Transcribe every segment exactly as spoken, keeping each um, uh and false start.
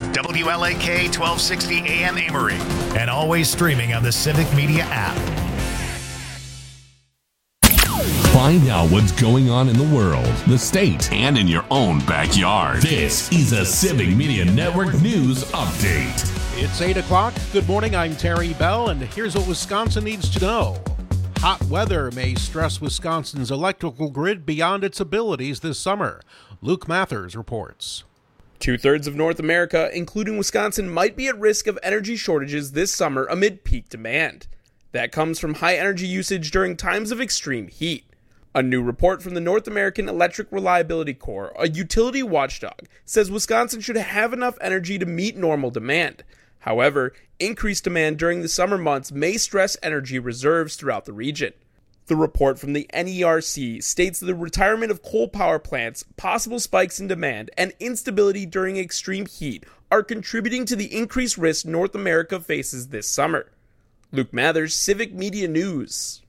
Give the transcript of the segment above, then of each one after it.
W L A K twelve sixty A M Amory, and always streaming on the Civic Media app. Find out what's going on in the world, the state, and in your own backyard. This is a Civic Media Network News Update. It's eight o'clock. Good morning, I'm Terry Bell, and here's what Wisconsin needs to know. Hot weather may stress Wisconsin's electrical grid beyond its abilities this summer. Luke Mathers reports. Two-thirds of North America, including Wisconsin, might be at risk of energy shortages this summer amid peak demand. That comes from high energy usage during times of extreme heat. A new report from the North American Electric Reliability Corps, a utility watchdog, says Wisconsin should have enough energy to meet normal demand. However, increased demand during the summer months may stress energy reserves throughout the region. The report from the N E R C states that the retirement of coal power plants, possible spikes in demand, and instability during extreme heat are contributing to the increased risk North America faces this summer. Luke Mathers, Civic Media News.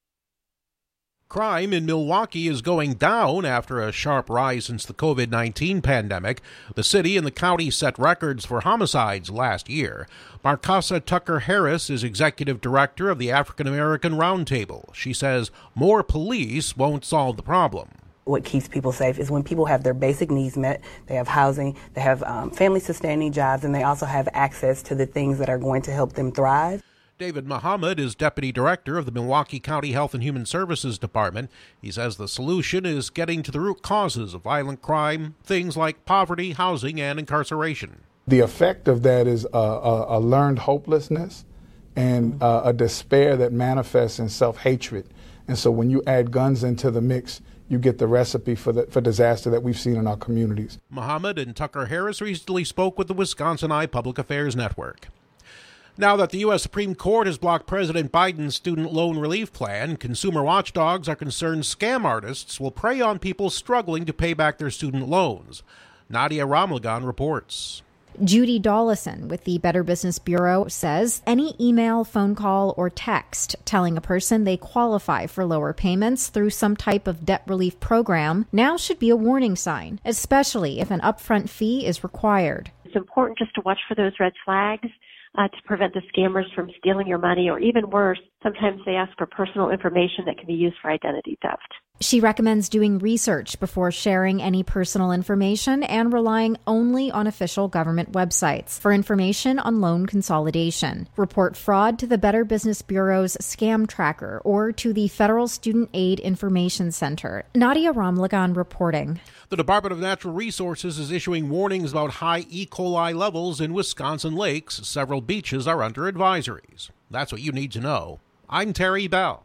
Crime in Milwaukee is going down after a sharp rise since the covid nineteen pandemic. The city and the county set records for homicides last year. Marcasa Tucker-Harris is executive director of the African American Roundtable. She says more police won't solve the problem. What keeps people safe is when people have their basic needs met, they have housing, they have um, family-sustaining jobs, and they also have access to the things that are going to help them thrive. David Muhammad is deputy director of the Milwaukee County Health and Human Services Department. He says the solution is getting to the root causes of violent crime, things like poverty, housing, and incarceration. The effect of that is a, a, a learned hopelessness and uh, a despair that manifests in self-hatred. And so when you add guns into the mix, you get the recipe for the, for disaster that we've seen in our communities. Muhammad and Tucker-Harris recently spoke with the Wisconsin Eye Public Affairs Network. Now that the U S Supreme Court has blocked President Biden's student loan relief plan, consumer watchdogs are concerned scam artists will prey on people struggling to pay back their student loans. Nadia Ramlagan reports. Judy Dollison with the Better Business Bureau says any email, phone call, or text telling a person they qualify for lower payments through some type of debt relief program now should be a warning sign, especially if an upfront fee is required. It's important just to watch for those red flags. Uh, to prevent the scammers from stealing your money, or even worse, sometimes they ask for personal information that can be used for identity theft. She recommends doing research before sharing any personal information and relying only on official government websites for information on loan consolidation. Report fraud to the Better Business Bureau's Scam Tracker or to the Federal Student Aid Information Center. Nadia Ramlagan reporting. The Department of Natural Resources is issuing warnings about high E. coli levels in Wisconsin lakes. Several beaches are under advisories. That's what you need to know. I'm Terry Bell.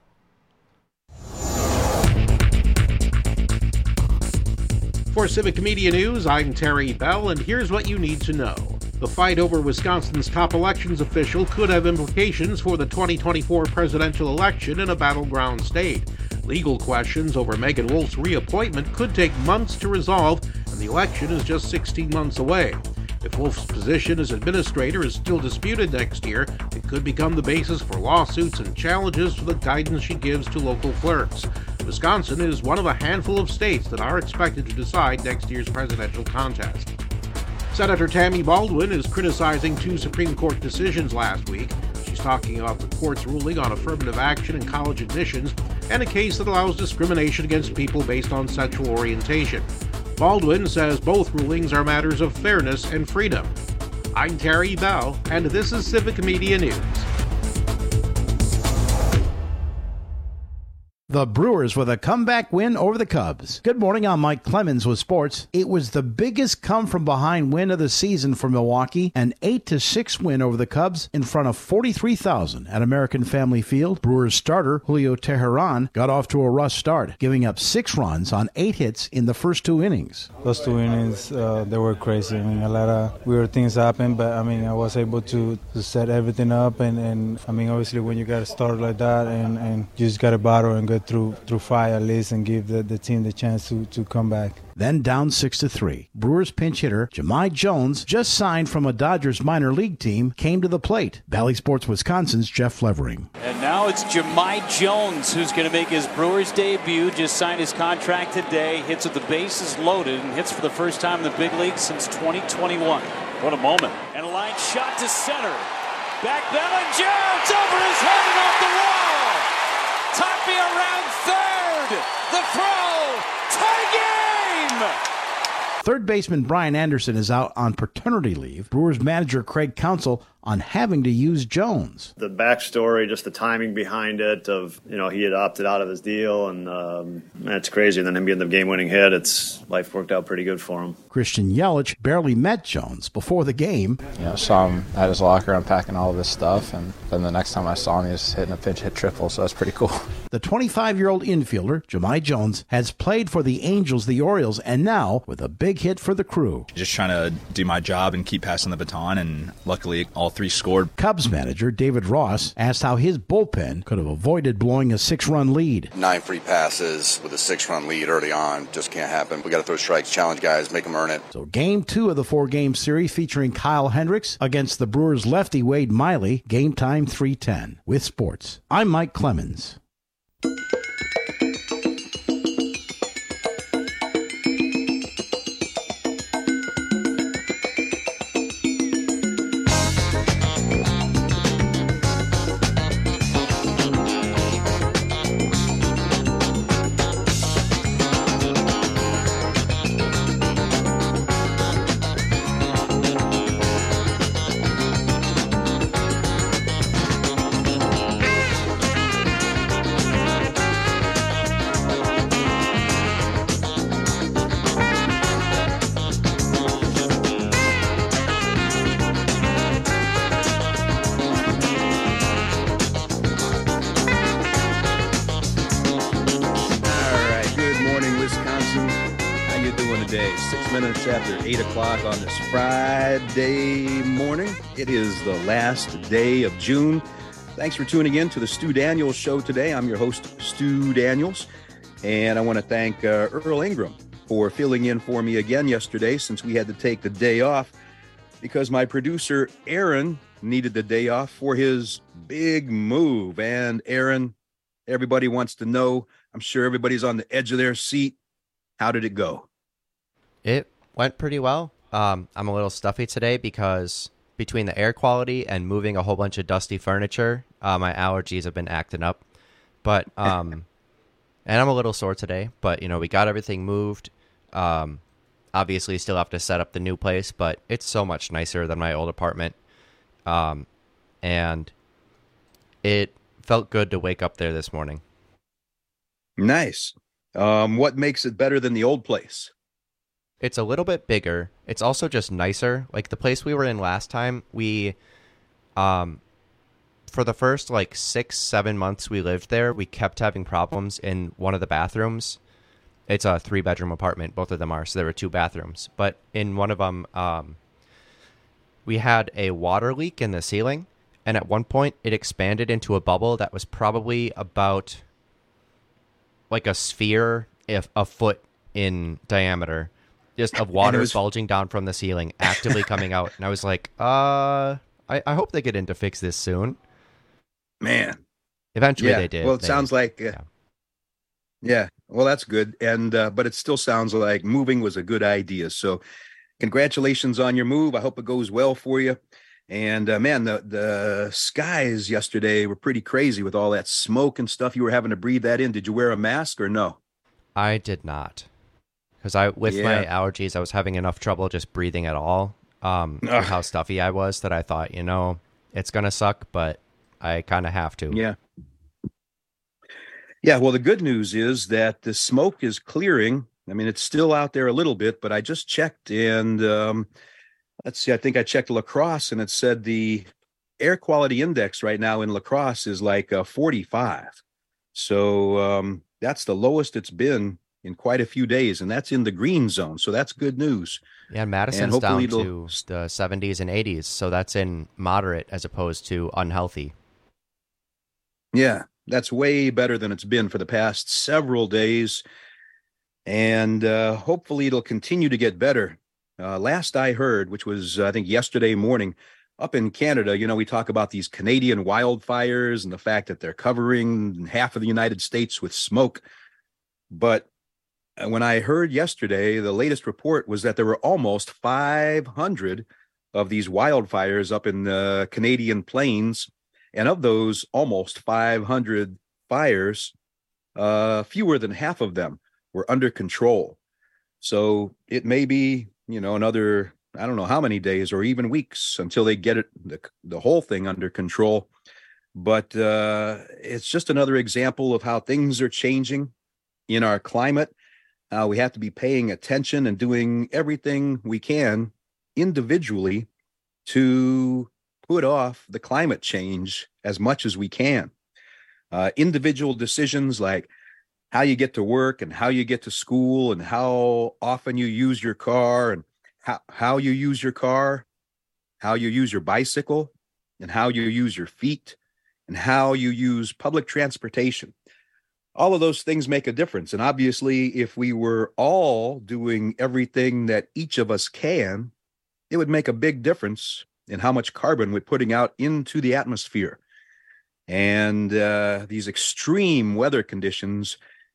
For Civic Media News, I'm Terry Bell, and here's what you need to know. The fight over Wisconsin's top elections official could have implications for the twenty twenty-four presidential election in a battleground state. Legal questions over Megan Wolf's reappointment could take months to resolve, and the election is just sixteen months away. If Wolf's position as administrator is still disputed next year, it could become the basis for lawsuits and challenges to the guidance she gives to local clerks. Wisconsin is one of a handful of states that are expected to decide next year's presidential contest. Senator Tammy Baldwin is criticizing two Supreme Court decisions last week. She's talking about the court's ruling on affirmative action in college admissions and a case that allows discrimination against people based on sexual orientation. Baldwin says both rulings are matters of fairness and freedom. I'm Terry Bell, and this is Civic Media News. The Brewers with a comeback win over the Cubs. Good morning, I'm Mike Clemens with sports. It was the biggest come-from-behind win of the season for Milwaukee, an eight to six win over the Cubs in front of forty-three thousand at American Family Field. Brewers starter Julio Teheran got off to a rough start, giving up six runs on eight hits in the first two innings. Those two innings, uh, they were crazy. I mean, a lot of weird things happened, but I mean, I was able to, to set everything up, and, and I mean, obviously when you got a start like that, and, and you just got to battle and get through through five at least and give the, the team the chance to, to come back. Then down six to three. Brewers pinch hitter Jahmai Jones, just signed from a Dodgers minor league team, came to the plate. Valley Sports Wisconsin's Jeff Levering. And now it's Jahmai Jones who's going to make his Brewers debut. Just signed his contract today. Hits with the bases loaded and hits for the first time in the big leagues since twenty twenty-one. What a moment. And a line shot to center. Back Bellinger. It's over his head and off the wall. Tapia around third. The throw. Tie game. Third baseman Brian Anderson is out on paternity leave. Brewers manager Craig Counsell on having to use Jones. The backstory, just the timing behind it of, you know, he had opted out of his deal, and um, that's crazy. And then him getting the game-winning hit, it's life worked out pretty good for him. Christian Yelich barely met Jones before the game. You know, saw him at his locker unpacking all of his stuff, and then the next time I saw him, he was hitting a pinch hit triple, so that's pretty cool. The twenty-five-year-old infielder, Jahmai Jones, has played for the Angels, the Orioles, and now with a big hit for the Crew. Just trying to do my job and keep passing the baton, and luckily all three scored. Cubs manager David Ross asked how his bullpen could have avoided blowing a six-run lead. Nine free passes with a six-run lead early on just can't happen. We got to throw strikes, challenge guys, make them earn it. So game two of the four-game series featuring Kyle Hendricks against the Brewers lefty Wade Miley. Game time three ten. With sports, I'm Mike Clemens. After eight o'clock on this Friday morning. It is the last day of June. Thanks for tuning in to the Stu Daniels Show today. I'm your host, Stu Daniels, and I want to thank uh, Earl Ingram for filling in for me again yesterday since we had to take the day off because my producer, Aaron, needed the day off for his big move. And Aaron, everybody wants to know, I'm sure everybody's on the edge of their seat. How did it go? It went pretty well. Um, I'm a little stuffy today because between the air quality and moving a whole bunch of dusty furniture, uh, my allergies have been acting up. But um, and I'm a little sore today. But you know, we got everything moved. Um, obviously, still have to set up the new place, but it's so much nicer than my old apartment. Um, and it felt good to wake up there this morning. Nice. Um, what makes it better than the old place? It's a little bit bigger. It's also just nicer. Like the place we were in last time, we, um, for the first like six, seven months we lived there, we kept having problems in one of the bathrooms. It's a three bedroom apartment. Both of them are. So there were two bathrooms, but in one of them, um, we had a water leak in the ceiling. And at one point it expanded into a bubble that was probably about like a sphere, if a foot in diameter. Just of water was... bulging down from the ceiling, actively coming out. And I was like, uh, I, I hope they get in to fix this soon. Man. Eventually yeah. they did. Well, it they, sounds like, uh, yeah. yeah, well, that's good. And, uh, but it still sounds like moving was a good idea. So congratulations on your move. I hope it goes well for you. And uh, man, the, the skies yesterday were pretty crazy with all that smoke and stuff. You were having to breathe that in. Did you wear a mask or no? I did not. Because I, with yeah. my allergies, I was having enough trouble just breathing at all. Um, with how stuffy I was, that I thought, you know, it's gonna suck, but I kind of have to. Yeah. Yeah. Well, the good news is that the smoke is clearing. I mean, it's still out there a little bit, but I just checked, and um, let's see. I think I checked La Crosse, and it said the air quality index right now in La Crosse is like uh, forty-five. So um, that's the lowest it's been in quite a few days, and that's in the green zone. So that's good news. Yeah, and Madison's and down to the seventies and eighties, so that's in moderate as opposed to unhealthy. Yeah, that's way better than it's been for the past several days, and uh, hopefully it'll continue to get better. Uh, last I heard, which was, I think, yesterday morning, up in Canada, you know, we talk about these Canadian wildfires and the fact that they're covering half of the United States with smoke, but when I heard yesterday, the latest report was that there were almost five hundred of these wildfires up in the Canadian plains. And of those almost five hundred fires, uh, fewer than half of them were under control. So it may be, you know, another, I don't know how many days or even weeks until they get it, the, the whole thing under control. But uh, it's just another example of how things are changing in our climate. Uh, we have to be paying attention and doing everything we can individually to put off the climate change as much as we can. Uh, individual decisions like how you get to work and how you get to school and how often you use your car and how, how you use your car, how you use your bicycle and how you use your feet and how you use public transportation. All of those things make a difference. And obviously, if we were all doing everything that each of us can, it would make a big difference in how much carbon we're putting out into the atmosphere. And uh, these extreme weather conditions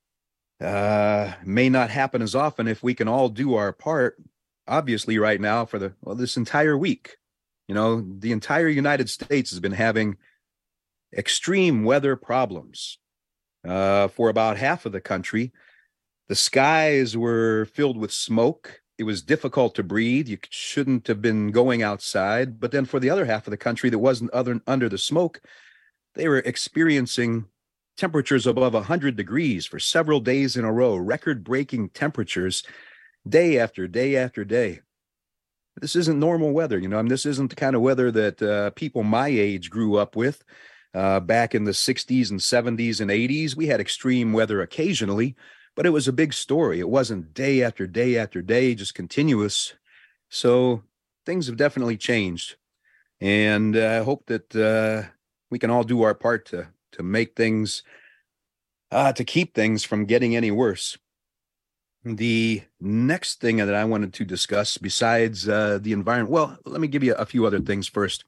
uh, may not happen as often if we can all do our part, obviously, right now for the well, this entire week. You know, the entire United States has been having extreme weather problems. Uh, for about half of the country, the skies were filled with smoke. It was difficult to breathe. You shouldn't have been going outside. But then for the other half of the country that wasn't other, under the smoke, they were experiencing temperatures above one hundred degrees for several days in a row, record-breaking temperatures day after day after day. This isn't normal weather. You know, I mean, this isn't the kind of weather that uh, people my age grew up with. Uh, back in the sixties and seventies and eighties, we had extreme weather occasionally, but it was a big story. It wasn't day after day after day, just continuous. So things have definitely changed. And uh, I hope that uh, we can all do our part to, to make things, uh, to keep things from getting any worse. The next thing that I wanted to discuss besides uh, the environment, well, let me give you a few other things first.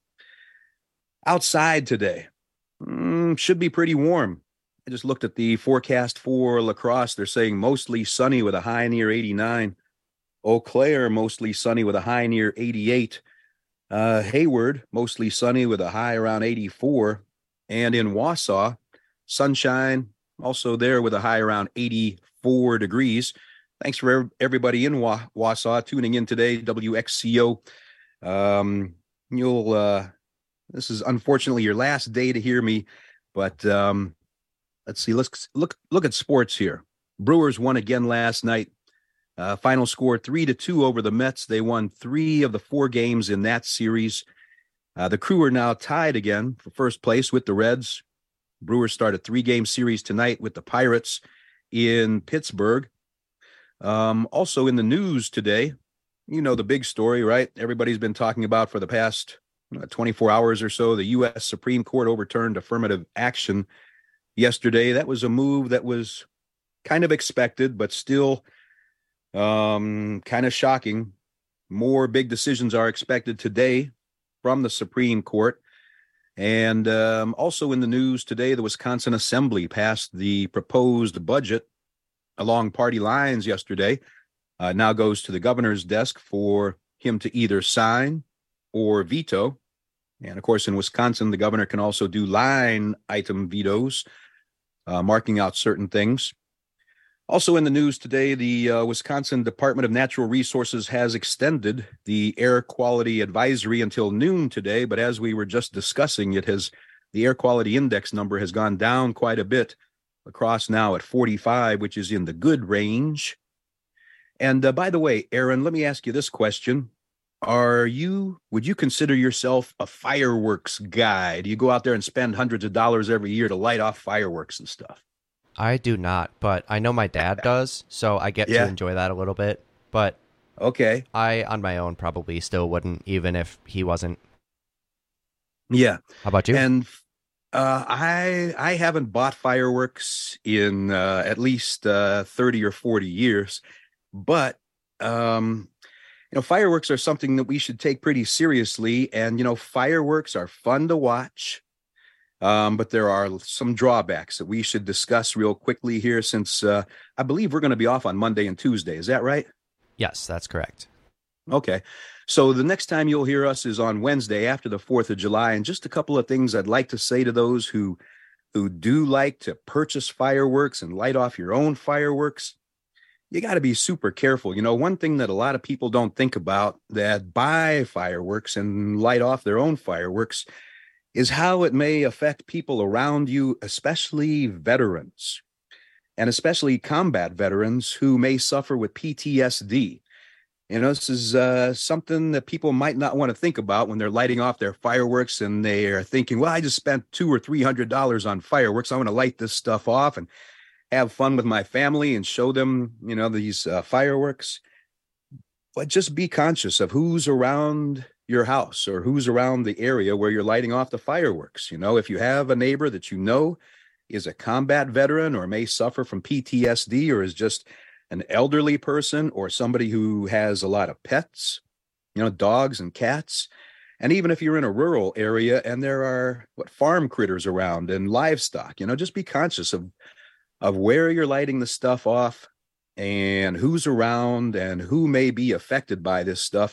Outside today. Mm, should be pretty warm. I just looked at the forecast for La Crosse. They're saying mostly sunny with a high near eighty-nine. Eau Claire, mostly sunny with a high near eighty-eight. Uh, Hayward, mostly sunny with a high around eighty-four. And in Wausau, sunshine, also there with a high around eighty-four degrees. Thanks for everybody in Wa- Wausau tuning in today, W X C O. Um, you'll... Uh, This is unfortunately your last day to hear me, but um, let's see. Let's look look at sports here. Brewers won again last night. Uh, final score three to two over the Mets. They won three of the four games in that series. Uh, the Crew are now tied again for first place with the Reds. Brewers start a three-game series tonight with the Pirates in Pittsburgh. Um, also in the news today, you know the big story, right? Everybody's been talking about for the past twenty-four hours or so. The U S Supreme Court overturned affirmative action yesterday. That was a move that was kind of expected, but still um, kind of shocking. More big decisions are expected today from the Supreme Court. And um, also in the news today, the Wisconsin Assembly passed the proposed budget along party lines yesterday. Uh, now goes to the governor's desk for him to either sign or veto. And of course, in Wisconsin, the governor can also do line item vetoes, uh, marking out certain things. Also in the news today, the uh, Wisconsin Department of Natural Resources has extended the air quality advisory until noon today. But as we were just discussing, it has the air quality index number has gone down quite a bit across now at forty-five, which is in the good range. And uh, by the way, Aaron, let me ask you this question. Are you, would you consider yourself a fireworks guy? Do you go out there and spend hundreds of dollars every year to light off fireworks and stuff? I do not, but I know my dad does, so I get yeah. to enjoy that a little bit. But okay, I, on my own, probably still wouldn't, even if he wasn't. Yeah. How about you? And uh, I I haven't bought fireworks in uh, at least uh, thirty or forty years, but um, you know, fireworks are something that we should take pretty seriously. And, you know, fireworks are fun to watch. Um, but there are some drawbacks that we should discuss real quickly here since uh, I believe we're going to be off on Monday and Tuesday. Is that right? Yes, that's correct. Okay. So the next time you'll hear us is on Wednesday after the fourth of July. And just a couple of things I'd like to say to those who who do like to purchase fireworks and light off your own fireworks. You got to be super careful. You know, one thing that a lot of people don't think about that buy fireworks and light off their own fireworks is how it may affect people around you, especially veterans, and especially combat veterans who may suffer with P T S D. You know, this is uh, something that people might not want to think about when they're lighting off their fireworks and they are thinking, well, I just spent two or three hundred dollars on fireworks. I want to light this stuff off and have fun with my family and show them, you know, these uh, fireworks. But just be conscious of who's around your house or who's around the area where you're lighting off the fireworks. You know, if you have a neighbor that you know is a combat veteran or may suffer from P T S D or is just an elderly person or somebody who has a lot of pets, you know, dogs and cats. And even if you're in a rural area and there are what farm critters around and livestock, you know, just be conscious of of where you're lighting the stuff off and who's around and who may be affected by this stuff.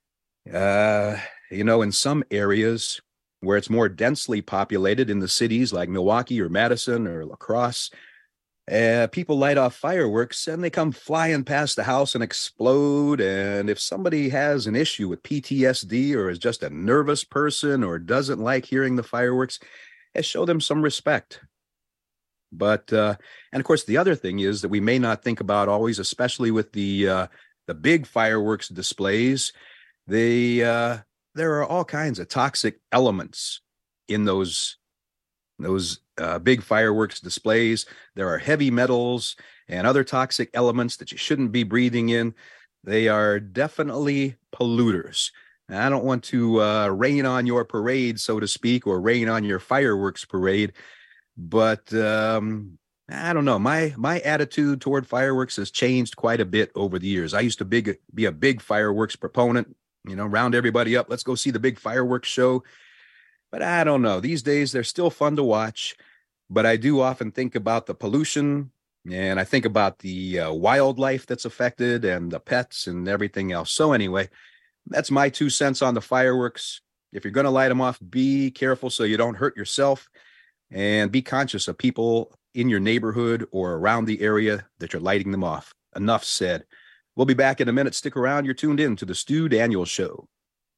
Uh, you know, in some areas where it's more densely populated in the cities like Milwaukee or Madison or La Crosse, uh, people light off fireworks and they come flying past the house and explode. And if somebody has an issue with P T S D or is just a nervous person or doesn't like hearing the fireworks, uh, show them some respect. But, uh, and of course, the other thing is that we may not think about always, especially with the uh, the big fireworks displays, they, uh, there are all kinds of toxic elements in those, those uh, big fireworks displays. There are heavy metals and other toxic elements that you shouldn't be breathing in. They are definitely polluters. And I don't want to uh, rain on your parade, so to speak, or rain on your fireworks parade. But um, I don't know. My my attitude toward fireworks has changed quite a bit over the years. I used to big, be a big fireworks proponent, you know, round everybody up. Let's go see the big fireworks show. But I don't know. These days, they're still fun to watch. But I do often think about the pollution, and I think about the uh, wildlife that's affected and the pets and everything else. So anyway, that's my two cents on the fireworks. If you're going to light them off, be careful so you don't hurt yourself. And be conscious of people in your neighborhood or around the area that you're lighting them off. Enough said. We'll be back in a minute. Stick around. You're tuned in to the Stu Daniels Show.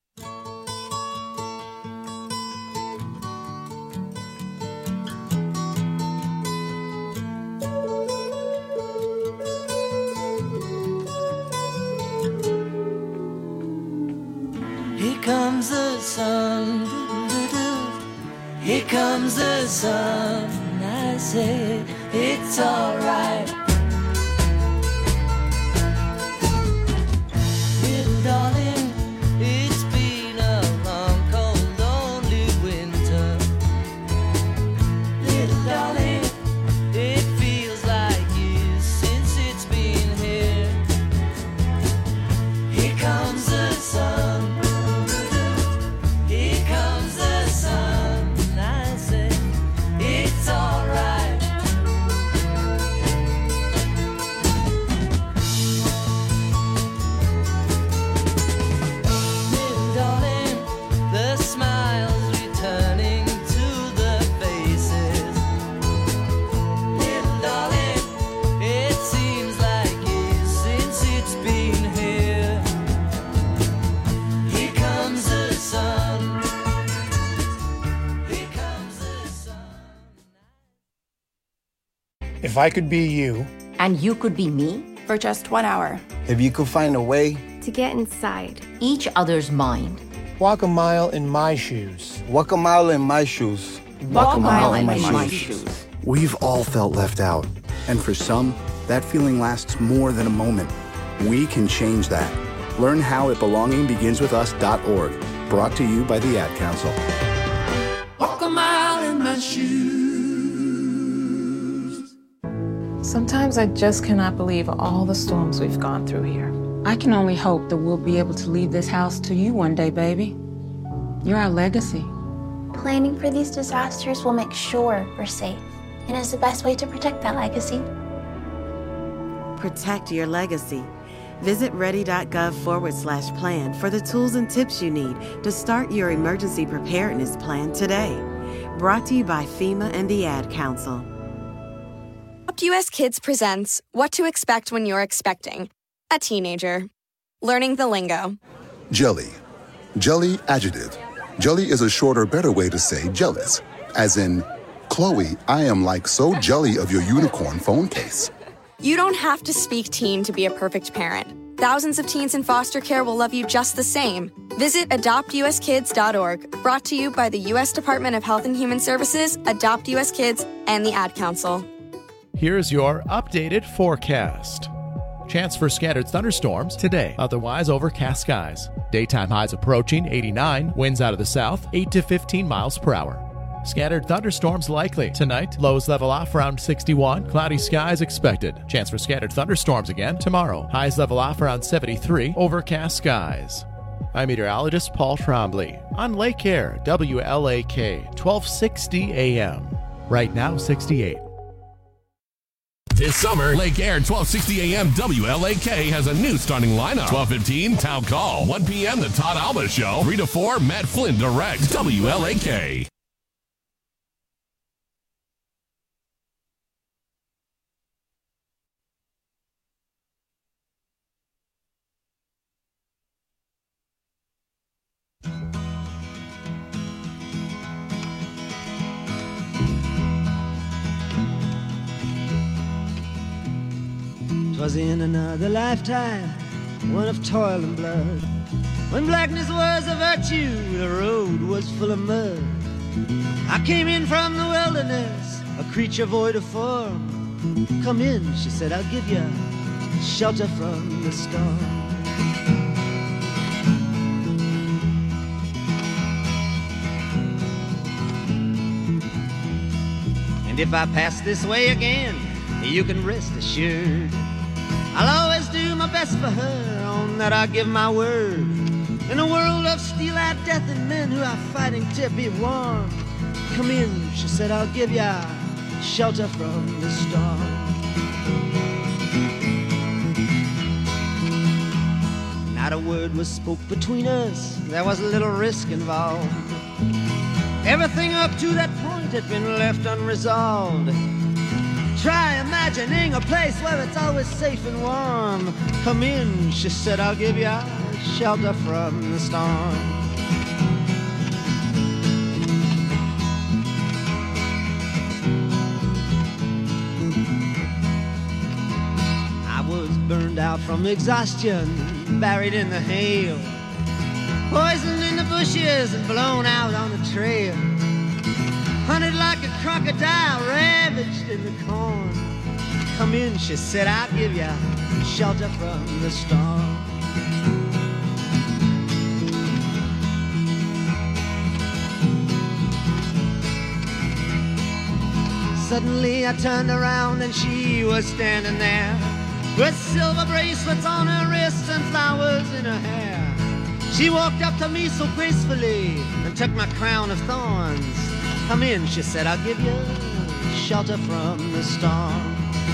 Here comes the sun. Here comes the sun, I say it's alright. Little darling, it's been a long, cold, lonely winter. Little darling, it feels like years since it's been here. Here comes the sun. Here comes the sun. It's alright. Little darling, the smiles returning to the faces. Little darling, it seems like years since it's been here. Here comes the sun. If I could be you. And you could be me? For just one hour. If you could find a way. To get inside. Each other's mind. Walk a mile in my shoes. Walk a mile in my shoes. Walk, Walk a mile, mile in, in my, my shoes. shoes. We've all felt left out. And for some, that feeling lasts more than a moment. We can change that. Learn how at belonging begins with us dot org. Brought to you by the Ad Council. Walk a mile in my shoes. Sometimes I just cannot believe all the storms we've gone through here. I can only hope that we'll be able to leave this house to you one day, baby. You're our legacy. Planning for these disasters will make sure we're safe, and is the best way to protect that legacy. Protect your legacy. Visit ready.gov forward slash plan for the tools and tips you need to start your emergency preparedness plan today. Brought to you by FEMA and the Ad Council. Adopt U S Kids presents What to Expect When You're Expecting a Teenager. Learning the lingo. Jelly. Jelly adjective. Jelly is a shorter, better way to say jealous. As in, Chloe, I am like so jelly of your unicorn phone case. You don't have to speak teen to be a perfect parent. Thousands of teens in foster care will love you just the same. Visit adopt u s kids dot org, brought to you by the U S Department of Health and Human Services, Adopt U S Kids, and the Ad Council. Here's your updated forecast. Chance for scattered thunderstorms today, otherwise overcast skies. Daytime highs approaching eighty-nine, winds out of the south, eight to fifteen miles per hour. Scattered thunderstorms likely tonight. Lows level off around sixty-one. Cloudy skies expected. Chance for scattered thunderstorms again tomorrow. Highs level off around seventy-three. Overcast skies. I'm meteorologist Paul Trombley on Lake Air, W L A K, twelve sixty A M. Right now, sixty-eight. This summer, Lake Air twelve sixty A M W L A K has a new starting lineup. twelve fifteen, Town Call. one p.m. The Todd Alba Show. three to four, Matt Flynn directs. W L A K. Was in another lifetime, one of toil and blood. When blackness was a virtue, the road was full of mud. I came in from the wilderness, a creature void of form. Come in, she said, I'll give you shelter from the storm. And if I pass this way again, you can rest assured I'll always do my best for her, on that I give my word. In a world of steel-eyed death and men who are fighting to be warm. Come in, she said, I'll give ya shelter from the storm. Not a word was spoke between us, there was a little risk involved. Everything up to that point had been left unresolved. Try imagining a place where it's always safe and warm. Come in, she said, I'll give you shelter from the storm. I was burned out from exhaustion, buried in the hail, poisoned in the bushes and blown out on the trail. Hunted like a crocodile, ravaged in the corn. Come in, she said, I'll give you shelter from the storm. Suddenly I turned around and she was standing there, with silver bracelets on her wrists and flowers in her hair. She walked up to me so gracefully and took my crown of thorns. Come in, she said, I'll give you shelter from the storm.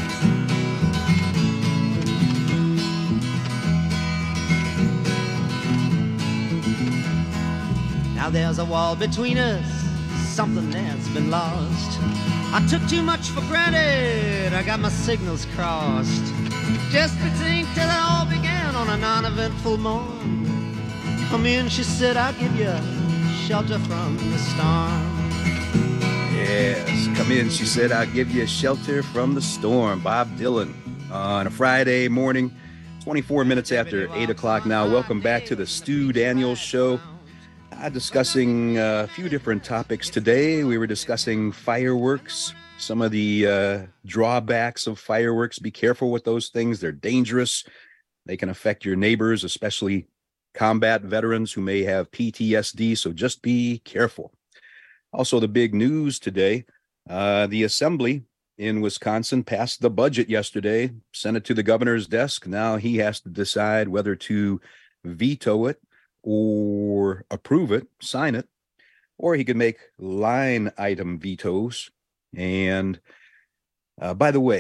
Now there's a wall between us, something that's been lost. I took too much for granted, I got my signals crossed. Just to think till it all began on a non-eventful morn. Come in, she said, I'll give you shelter from the storm. Yes, come in, she said, I'll give you shelter from the storm. Bob Dylan on a Friday morning, twenty-four minutes after eight o'clock now. Welcome back to the Stu Daniels Show. Uh, discussing a few different topics today. We were discussing fireworks, some of the uh, drawbacks of fireworks. Be careful with those things. They're dangerous. They can affect your neighbors, especially combat veterans who may have P T S D, so just be careful. Also, the big news today, uh, the Assembly in Wisconsin passed the budget yesterday, sent it to the governor's desk. Now he has to decide whether to veto it or approve it, sign it, or he could make line item vetoes. And uh, by the way,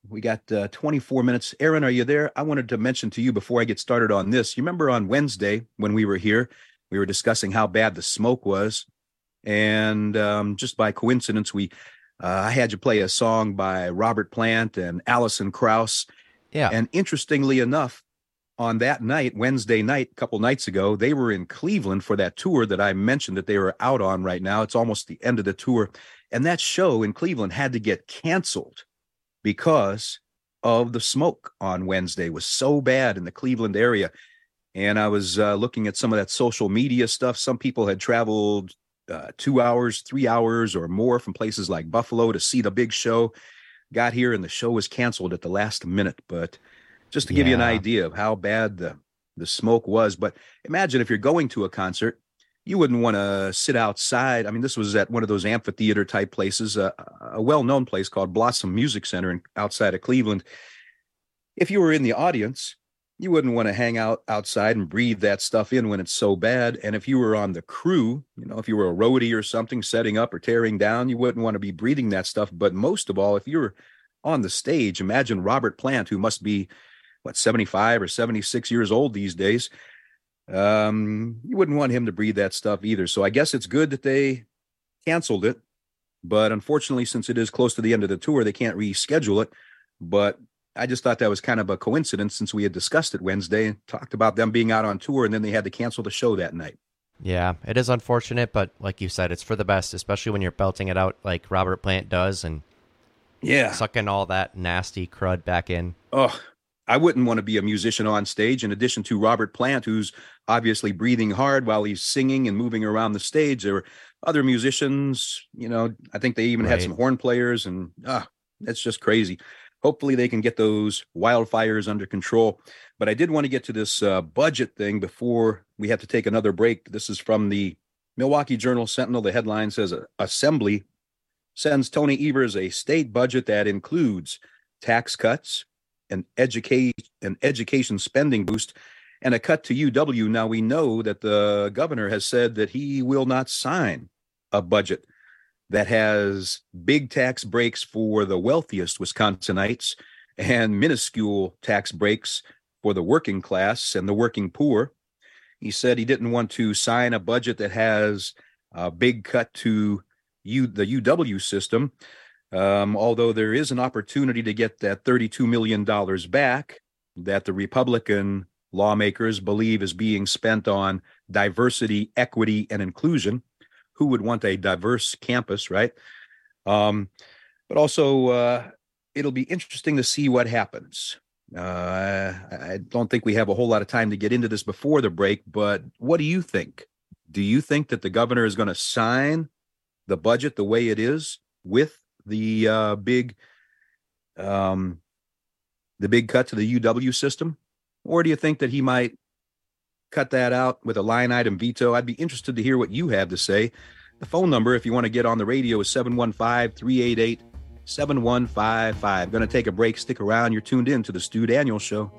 We got uh, twenty-four minutes. Aaron, are you there? I wanted to mention to you before I get started on this. You remember on Wednesday when we were here, we were discussing how bad the smoke was. And um, just by coincidence, we uh, I had you play a song by Robert Plant and Alison Krauss. Yeah. And interestingly enough, on that night, Wednesday night, a couple nights ago, they were in Cleveland for that tour that I mentioned that they were out on right now. It's almost the end of the tour. And that show in Cleveland had to get canceled because of the smoke on Wednesday. It was so bad in the Cleveland area. And I was uh, looking at some of that social media stuff. Some people had traveled uh, two hours, three hours or more from places like Buffalo to see the big show. Got here and the show was canceled at the last minute. But just to give you an Yeah. idea of how bad the, the smoke was. But imagine if you're going to a concert, you wouldn't want to sit outside. I mean, this was at one of those amphitheater type places, uh, a well-known place called Blossom Music Center in, outside of Cleveland. If you were in the audience, you wouldn't want to hang out outside and breathe that stuff in when it's so bad. And if you were on the crew, you know, if you were a roadie or something setting up or tearing down, you wouldn't want to be breathing that stuff. But most of all, if you were on the stage, imagine Robert Plant, who must be, what, seventy-five or seventy-six years old these days. Um, you wouldn't want him to breathe that stuff either. So I guess it's good that they canceled it. But unfortunately, since it is close to the end of the tour, they can't reschedule it. But I just thought that was kind of a coincidence since we had discussed it Wednesday and talked about them being out on tour, and then they had to cancel the show that night. Yeah, it is unfortunate, but like you said, it's for the best, especially when you're belting it out like Robert Plant does and yeah, sucking all that nasty crud back in. Oh, I wouldn't want to be a musician on stage, in addition to Robert Plant, who's obviously breathing hard while he's singing and moving around the stage. There were other musicians, you know, I think they even had Right. some horn players, and ah, that's just crazy. Hopefully they can get those wildfires under control. But I did want to get to this uh, budget thing before we have to take another break. This is from the Milwaukee Journal-Sentinel. The headline says, Assembly sends Tony Evers a state budget that includes tax cuts, an educate an education spending boost, and a cut to U W. Now, we know that the governor has said that he will not sign a budget that has big tax breaks for the wealthiest Wisconsinites and minuscule tax breaks for the working class and the working poor. He said he didn't want to sign a budget that has a big cut to U, the U W system. Um, although there is an opportunity to get that thirty-two million dollars back that the Republican lawmakers believe is being spent on diversity, equity, and inclusion. Who would want a diverse campus, right? Um, but also, uh, it'll be interesting to see what happens. Uh, I don't think we have a whole lot of time to get into this before the break, but what do you think? Do you think that the governor is going to sign the budget the way it is with the uh, big, um, the big cut to the U W system, or do you think that he might cut that out with a line item veto? I'd be interested to hear what you have to say. The phone number, if you want to get on the radio, is seven one five, three eight eight, seven one five five. Going to take a break. Stick around. You're tuned in to the Stu Daniels Show.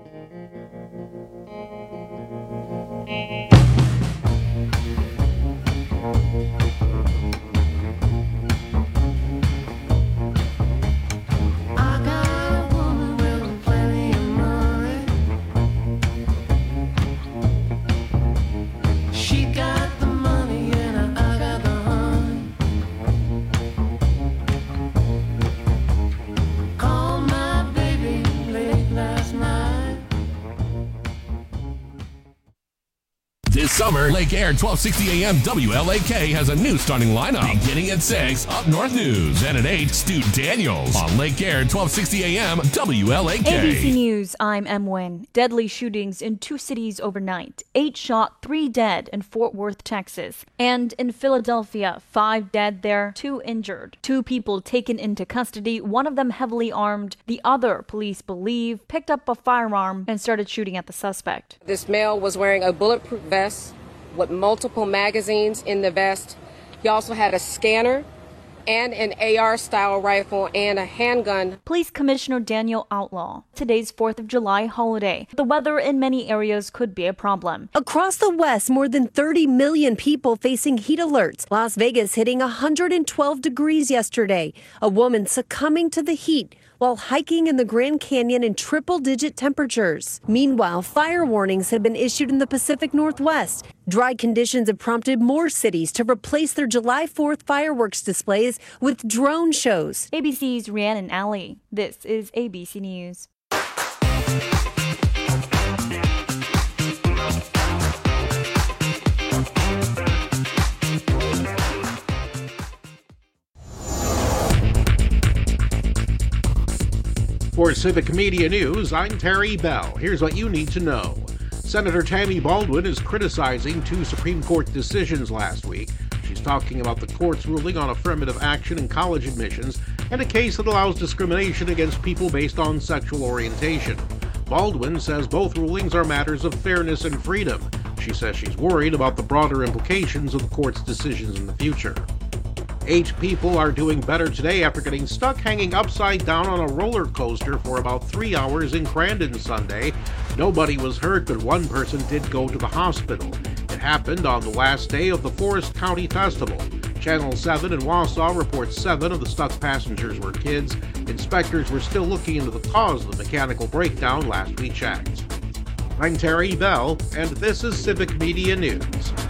This summer, Lake Air twelve sixty A M W L A K has a new starting lineup. Beginning at six, Up North News. And at eight, Stu Daniels on Lake Air twelve sixty A M W L A K. A B C News, I'm Em Wynn. Deadly shootings in two cities overnight. Eight shot, three dead in Fort Worth, Texas. And in Philadelphia, five dead there, two injured. Two people taken into custody, one of them heavily armed. The other, police believe, picked up a firearm and started shooting at the suspect. This male was wearing a bulletproof vest with multiple magazines in the vest. He also had a scanner and an A R-style rifle and a handgun. Police Commissioner Daniel Outlaw. Today's fourth of July holiday. The weather in many areas could be a problem. Across the West, more than thirty million people facing heat alerts. Las Vegas hitting one hundred twelve degrees yesterday. A woman succumbing to the heat while hiking in the Grand Canyon in triple-digit temperatures. Meanwhile, fire warnings have been issued in the Pacific Northwest. Dry conditions have prompted more cities to replace their July fourth fireworks displays with drone shows. A B C's Rhiannon Alley. This is A B C News. For Civic Media News, I'm Terry Bell. Here's what you need to know. Senator Tammy Baldwin is criticizing two Supreme Court decisions last week. She's talking about the court's ruling on affirmative action in college admissions and a case that allows discrimination against people based on sexual orientation. Baldwin says both rulings are matters of fairness and freedom. She says she's worried about the broader implications of the court's decisions in the future. Eight people are doing better today after getting stuck hanging upside down on a roller coaster for about three hours in Crandon Sunday. Nobody was hurt, but one person did go to the hospital. It happened on the last day of the Forest County Festival. Channel seven in Wausau reports seven of the stuck passengers were kids. Inspectors were still looking into the cause of the mechanical breakdown last we checked. I'm Terry Bell, and this is Civic Media News.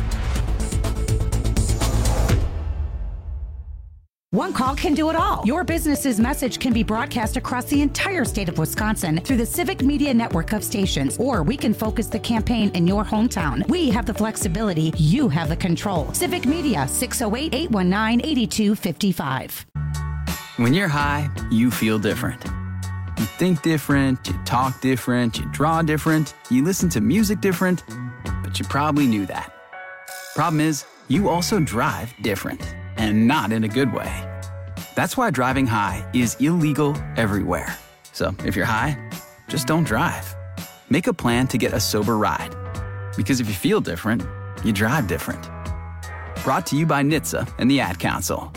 One call can do it all. Your business's message can be broadcast across the entire state of Wisconsin through the Civic Media network of stations, or we can focus the campaign in your hometown. We have the flexibility. You have the control. Civic Media, six oh eight, eight one nine, eight two five five. When you're high, you feel different. You think different, you talk different, you draw different, you listen to music different, but you probably knew that. Problem is, you also drive different. And not in a good way. That's why driving high is illegal everywhere. So if you're high, just don't drive. Make a plan to get a sober ride. Because if you feel different, you drive different. Brought to you by N H T S A and the Ad Council.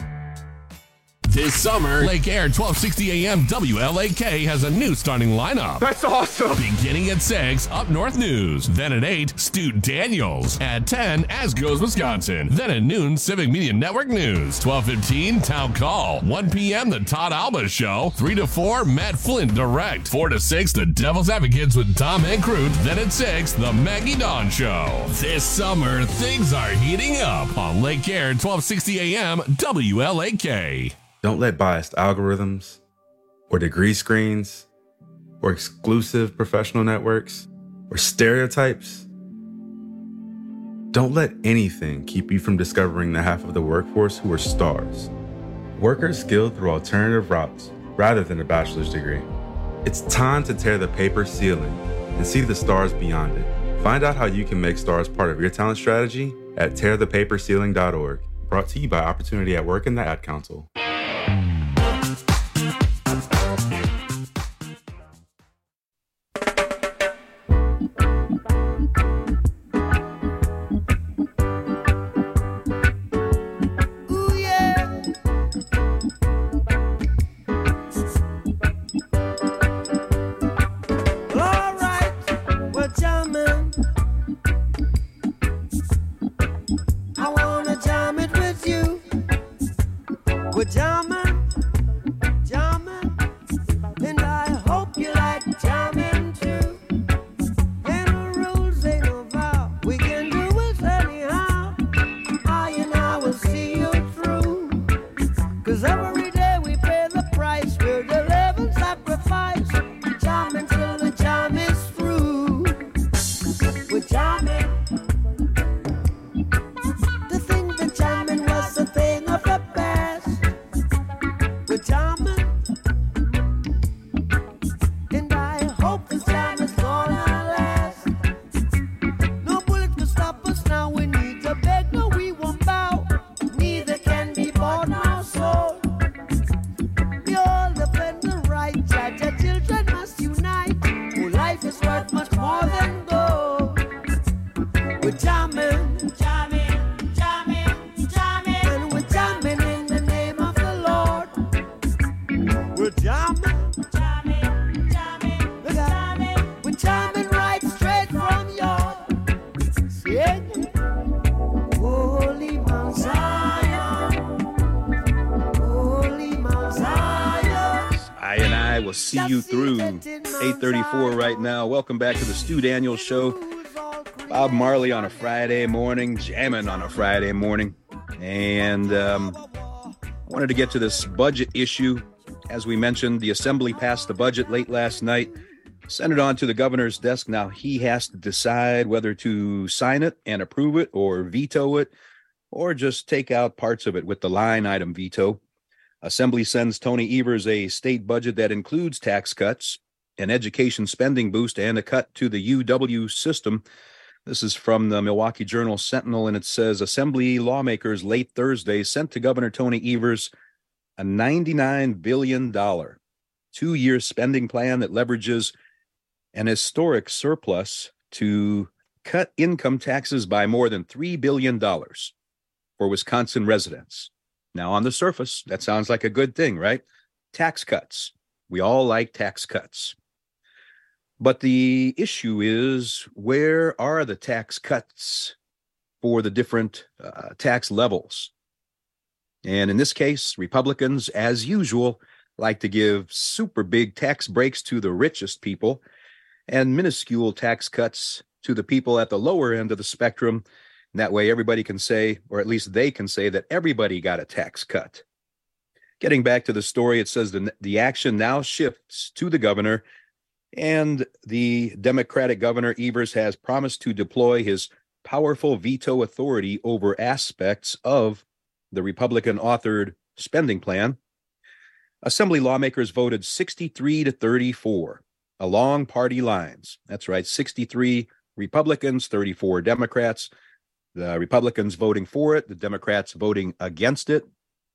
This summer, Lake Air twelve sixty A M W L A K has a new starting lineup. That's awesome! Beginning at six, Up North News. Then at eight, Stu Daniels. At ten, As Goes Wisconsin. Then at noon, Civic Media Network News. twelve fifteen, Town Call. one p.m., The Todd Alba Show. three to four, Matt Flynn Direct. four to six, The Devil's Advocates with Tom and Crute. Then at six, The Maggie Dawn Show. This summer, things are heating up on Lake Air twelve sixty A M W L A K. Don't let biased algorithms or degree screens or exclusive professional networks or stereotypes. Don't let anything keep you from discovering the half of the workforce who are stars. Workers skilled through alternative routes rather than a bachelor's degree. It's time to tear the paper ceiling and see the stars beyond it. Find out how you can make stars part of your talent strategy at tear the paper ceiling dot org. Brought to you by Opportunity at Work and the Ad Council. We're see you through. eight thirty-four right now. Welcome back to the Stu Daniels Show. Bob Marley on a Friday morning, jamming on a Friday morning. And um, I wanted to get to this budget issue. As we mentioned, the Assembly passed the budget late last night, sent it on to the governor's desk. Now he has to decide whether to sign it and approve it or veto it, or just take out parts of it with the line item veto. Assembly sends Tony Evers a state budget that includes tax cuts, an education spending boost, and a cut to the U W system. This is from the Milwaukee Journal Sentinel, and it says Assembly lawmakers late Thursday sent to Governor Tony Evers a ninety-nine billion dollars two-year spending plan that leverages an historic surplus to cut income taxes by more than three billion dollars for Wisconsin residents. Now, on the surface, that sounds like a good thing, right? Tax cuts. We all like tax cuts. But the issue is, where are the tax cuts for the different uh, tax levels? And in this case, Republicans, as usual, like to give super big tax breaks to the richest people and minuscule tax cuts to the people at the lower end of the spectrum. And that way everybody can say, or at least they can say, that everybody got a tax cut. Getting back to the story, it says the, the action now shifts to the governor, and the Democratic Governor Evers has promised to deploy his powerful veto authority over aspects of the Republican-authored spending plan. Assembly lawmakers voted sixty-three to thirty-four along party lines. That's right, sixty-three Republicans, thirty-four Democrats. The Republicans voting for it, the Democrats voting against it.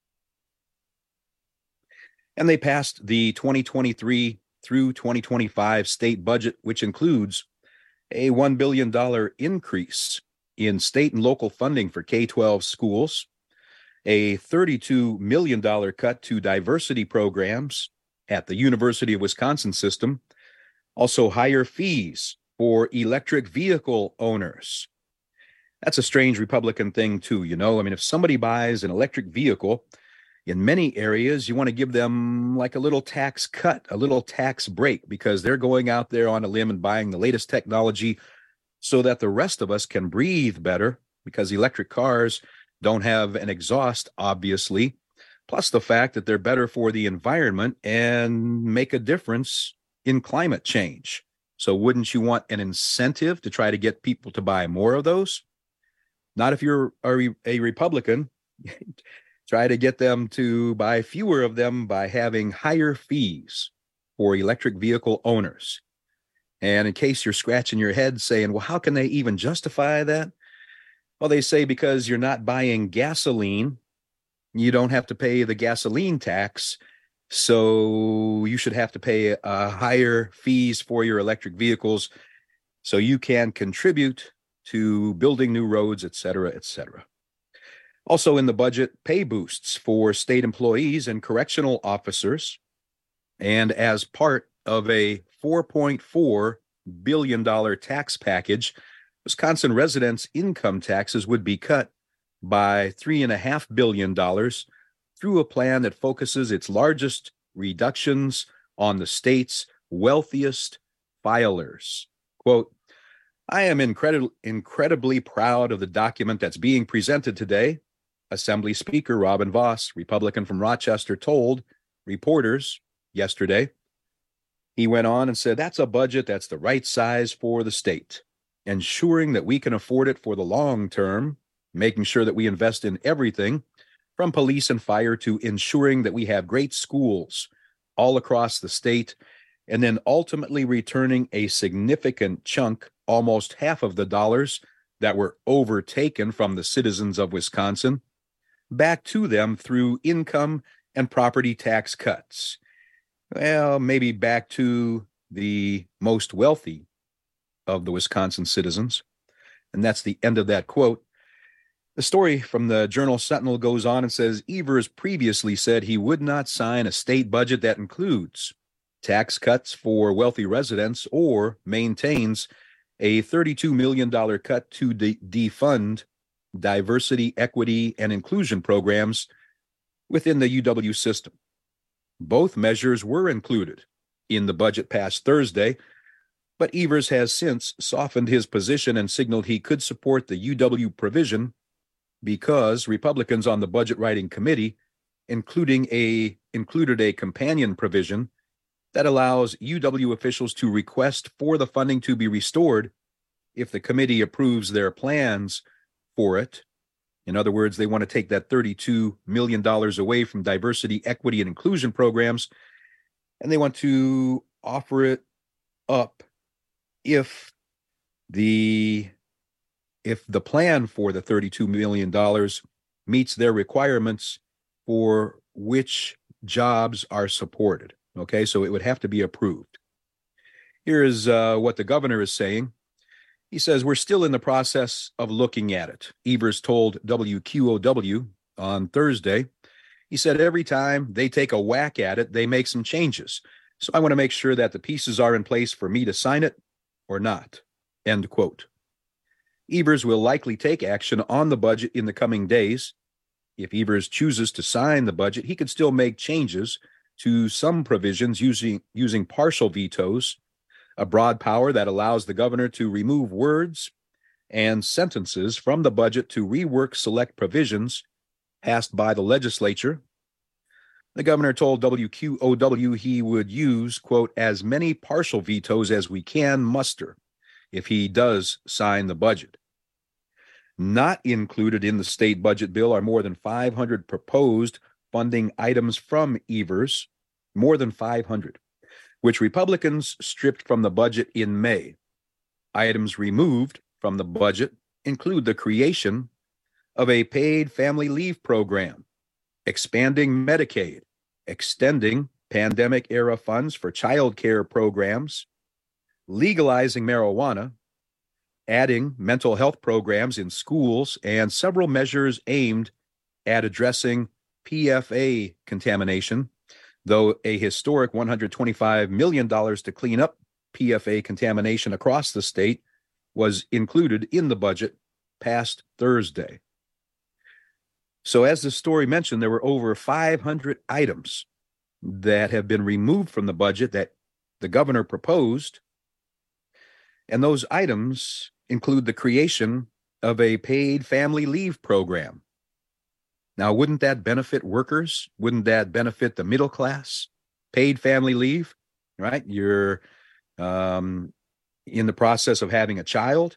And they passed the twenty twenty-three through twenty twenty-five state budget, which includes a one billion dollars increase in state and local funding for K twelve schools, a thirty-two million dollars cut to diversity programs at the University of Wisconsin system, also higher fees for electric vehicle owners. That's a strange Republican thing, too, you know. I mean, if somebody buys an electric vehicle, in many areas, you want to give them like a little tax cut, a little tax break, because they're going out there on a limb and buying the latest technology so that the rest of us can breathe better, because electric cars don't have an exhaust, obviously, plus the fact that they're better for the environment and make a difference in climate change. So wouldn't you want an incentive to try to get people to buy more of those? Not if you're a, a Republican. Try to get them to buy fewer of them by having higher fees for electric vehicle owners. And in case you're scratching your head saying, well, how can they even justify that? Well, they say because you're not buying gasoline, you don't have to pay the gasoline tax. So you should have to pay uh, higher fees for your electric vehicles so you can contribute to building new roads, et cetera, et cetera. Also in the budget, pay boosts for state employees and correctional officers. And as part of a four point four billion dollars tax package, Wisconsin residents' income taxes would be cut by three point five billion dollars through a plan that focuses its largest reductions on the state's wealthiest filers. Quote, I am incredi- incredibly proud of the document that's being presented today, Assembly Speaker Robin Vos, Republican from Rochester, told reporters yesterday. He went on and said, that's a budget that's the right size for the state, ensuring that we can afford it for the long term, making sure that we invest in everything from police and fire to ensuring that we have great schools all across the state, and then ultimately returning a significant chunk, almost half of the dollars that were overtaken from the citizens of Wisconsin, back to them through income and property tax cuts. Well, maybe back to the most wealthy of the Wisconsin citizens. And that's the end of that quote. The story from the Journal Sentinel goes on and says, Evers previously said he would not sign a state budget that includes tax cuts for wealthy residents or maintains a thirty-two million dollars cut to de- defund diversity, equity, and inclusion programs within the U W system. Both measures were included in the budget past Thursday, but Evers has since softened his position and signaled he could support the U W provision because Republicans on the budget writing committee including a included a companion provision that allows U W officials to request for the funding to be restored if the committee approves their plans for it. In other words, they want to take that thirty-two million dollars away from diversity, equity, and inclusion programs, and they want to offer it up if the if the plan for the thirty-two million dollars meets their requirements for which jobs are supported. Okay, so it would have to be approved. Here's uh, what the governor is saying. He says, we're still in the process of looking at it. Evers told W Q O W on Thursday. He said, every time they take a whack at it, they make some changes. So I want to make sure that the pieces are in place for me to sign it or not. End quote. Evers will likely take action on the budget in the coming days. If Evers chooses to sign the budget, he could still make changes to some provisions using, using partial vetoes, a broad power that allows the governor to remove words and sentences from the budget to rework select provisions passed by the legislature. The governor told W Q O W he would use, quote, as many partial vetoes as we can muster if he does sign the budget. Not included in the state budget bill are more than five hundred proposed funding items from Evers, more than five hundred, which Republicans stripped from the budget in May. Items removed from the budget include the creation of a paid family leave program, expanding Medicaid, extending pandemic-era funds for child care programs, legalizing marijuana, adding mental health programs in schools, and several measures aimed at addressing P F A contamination, though a historic one hundred twenty-five million dollars to clean up P F A contamination across the state was included in the budget past Thursday. So as the story mentioned, there were over five hundred items that have been removed from the budget that the governor proposed, and those items include the creation of a paid family leave program. Now, wouldn't that benefit workers? Wouldn't that benefit the middle class? Paid family leave, right? You're um, in the process of having a child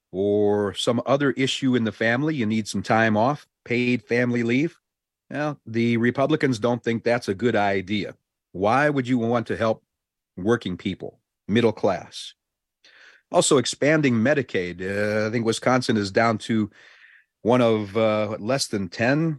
or some other issue in the family. You need some time off, paid family leave. Well, the Republicans don't think that's a good idea. Why would you want to help working people, middle class? Also, expanding Medicaid. Uh, I think Wisconsin is down to one of uh, less than ten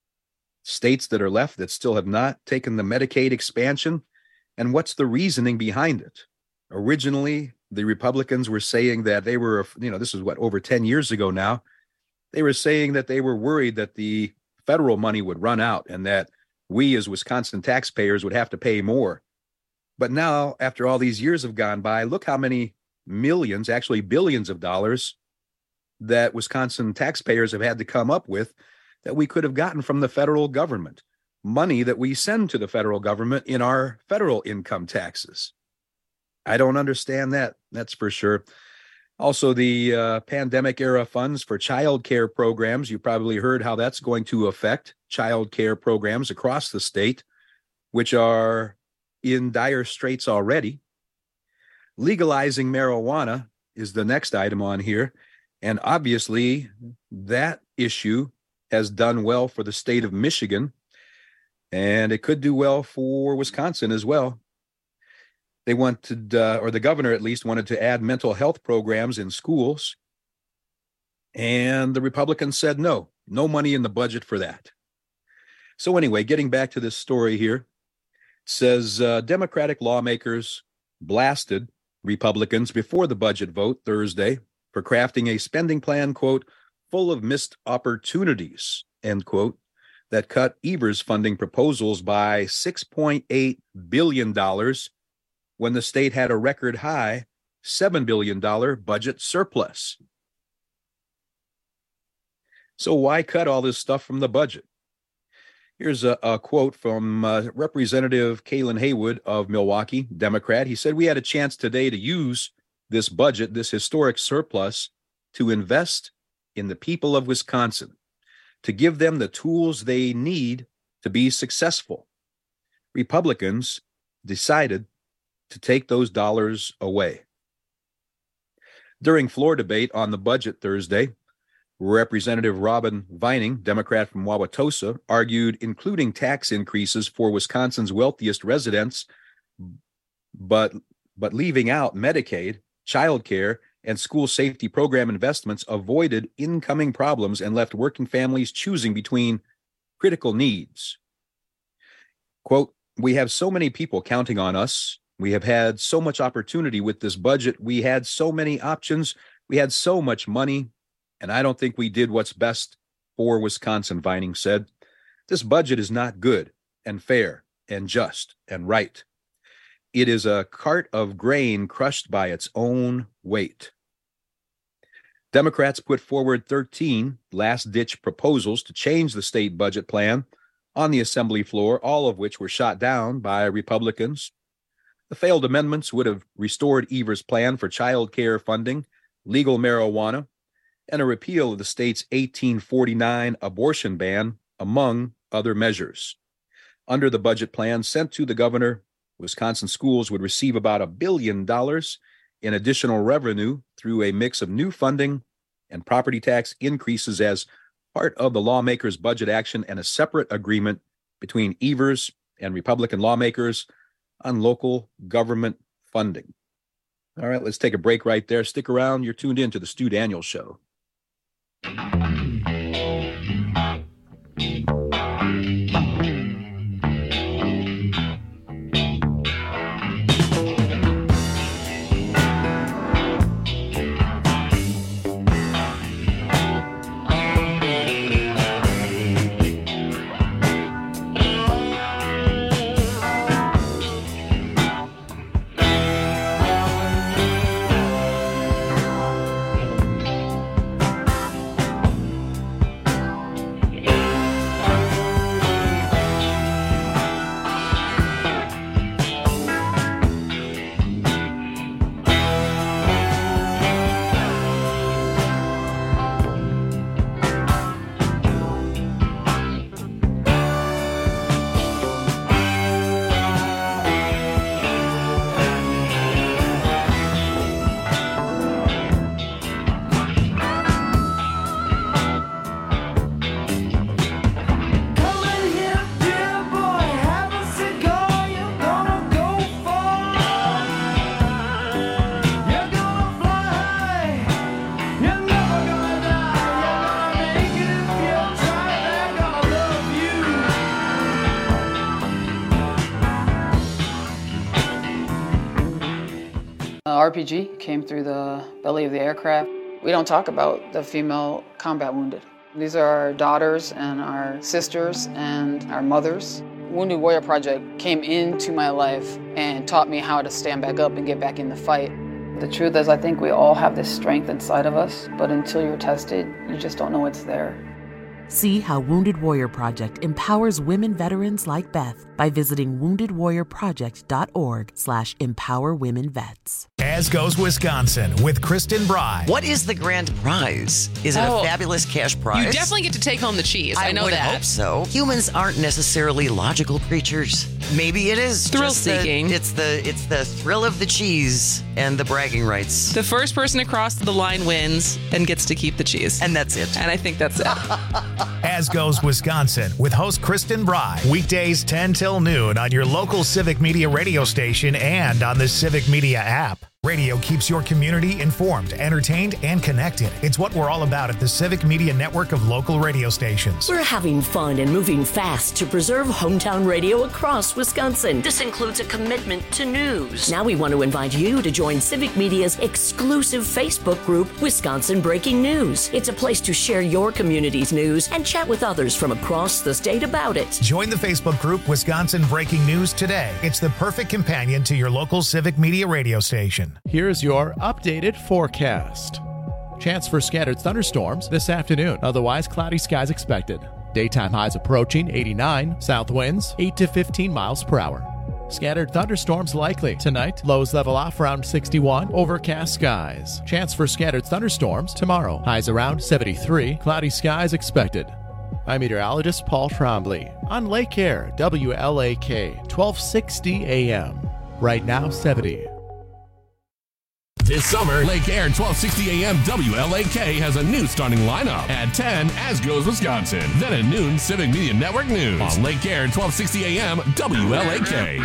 states that are left that still have not taken the Medicaid expansion. And what's the reasoning behind it? Originally, the Republicans were saying that they were, you know, this is what, over ten years ago now, they were saying that they were worried that the federal money would run out and that we as Wisconsin taxpayers would have to pay more. But now, after all these years have gone by, look how many millions, actually billions of dollars that Wisconsin taxpayers have had to come up with that we could have gotten from the federal government, money that we send to the federal government in our federal income taxes. I don't understand that, that's for sure. Also, the uh, pandemic era funds for child care programs. You probably heard how that's going to affect child care programs across the state, which are in dire straits already. Legalizing marijuana is the next item on here. And obviously, that issue has done well for the state of Michigan, and it could do well for Wisconsin as well. They wanted, uh, or the governor at least, wanted to add mental health programs in schools. And the Republicans said no, no money in the budget for that. So anyway, getting back to this story here, it says uh, Democratic lawmakers blasted Republicans before the budget vote Thursday for crafting a spending plan, quote, full of missed opportunities, end quote, that cut Evers funding proposals by six point eight billion dollars when the state had a record high seven billion dollars budget surplus. So why cut all this stuff from the budget? Here's a, a quote from uh, Representative Kalen Haywood of Milwaukee, Democrat. He said, "We had a chance today to use this budget, this historic surplus, to invest in the people of Wisconsin, to give them the tools they need to be successful. Republicans decided to take those dollars away." During floor debate on the budget Thursday, Representative Robin Vining, Democrat from Wauwatosa, argued including tax increases for Wisconsin's wealthiest residents, but, but leaving out Medicaid, child care, and school safety program investments avoided incoming problems and left working families choosing between critical needs. Quote, "We have so many people counting on us. We have had so much opportunity with this budget. We had so many options. We had so much money. And I don't think we did what's best for Wisconsin," Vining said. "This budget is not good and fair and just and right. It is a cart of grain crushed by its own weight." Democrats put forward thirteen last-ditch proposals to change the state budget plan on the assembly floor, all of which were shot down by Republicans. The failed amendments would have restored Evers' plan for child care funding, legal marijuana, and a repeal of the state's eighteen forty-nine abortion ban, among other measures. Under the budget plan sent to the governor, Wisconsin schools would receive about a billion dollars in additional revenue through a mix of new funding and property tax increases as part of the lawmakers' budget action and a separate agreement between Evers and Republican lawmakers on local government funding. All right, let's take a break right there. Stick around. You're tuned in to the Stu Daniels Show. R P G came through the belly of the aircraft. We don't talk about the female combat wounded. These are our daughters and our sisters and our mothers. Wounded Warrior Project came into my life and taught me how to stand back up and get back in the fight. The truth is, I think we all have this strength inside of us, but until you're tested, you just don't know it's there. See how Wounded Warrior Project empowers women veterans like Beth by visiting wounded warrior project dot org slash empower women vets. As Goes Wisconsin with Kristen Bry. What is the grand prize? Is it Oh, a fabulous cash prize? You definitely get to take home the cheese. I, I know would that. hope so. Humans aren't necessarily logical creatures. Maybe it is Thrill just the- seeking. it's the it's the thrill of the cheese and the bragging rights. The first person across the line wins and gets to keep the cheese. And that's it. And I think that's it. As Goes Wisconsin with host Kristen Bry. Weekdays ten till noon on your local Civic Media radio station and on the Civic Media app. Radio keeps your community informed, entertained, and connected. It's what we're all about at the Civic Media network of local radio stations. We're having fun and moving fast to preserve hometown radio across Wisconsin. This includes a commitment to news. Now we want to invite you to join Civic Media's exclusive Facebook group, Wisconsin Breaking News. It's a place to share your community's news and chat with others from across the state about it. Join the Facebook group Wisconsin Breaking News today. It's the perfect companion to your local Civic Media radio station. Here's your updated forecast. Chance for scattered thunderstorms this afternoon. Otherwise, cloudy skies expected. Daytime highs approaching eighty-nine, south winds eight to fifteen miles per hour. Scattered thunderstorms likely tonight. Lows level off around sixty-one. Overcast skies. Chance for scattered thunderstorms tomorrow. Highs around seventy-three. Cloudy skies expected. I'm meteorologist Paul Trombley on Lake Air, W L A K, twelve sixty A M. Right now, seventy. This summer, Lake Air twelve sixty A M W L A K has a new starting lineup. At ten, As Goes Wisconsin. Then at noon, Civic Media Network News. On Lake Air twelve sixty A M W L A K.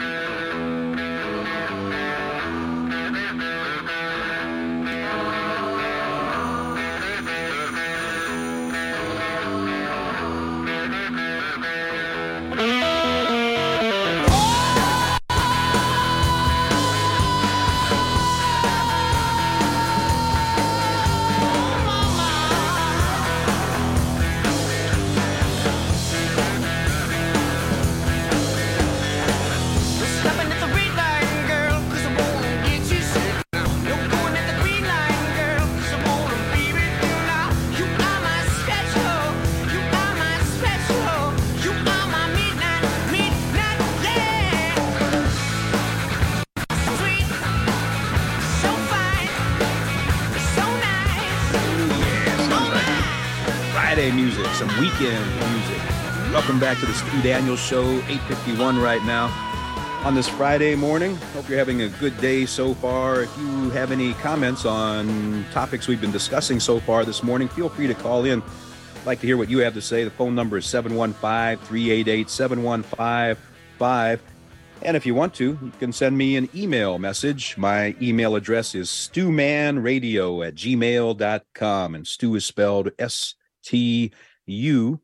Music, some weekend music. Welcome back to the Stu Daniels Show, eight fifty-one right now on this Friday morning. Hope you're having a good day so far. If you have any comments on topics we've been discussing so far this morning, feel free to call in. I'd like to hear what you have to say. The phone number is seven one five, three eight eight, seven one five five. And if you want to, you can send me an email message. My email address is stewmanradio at gmail dot com, and Stu is spelled S T U.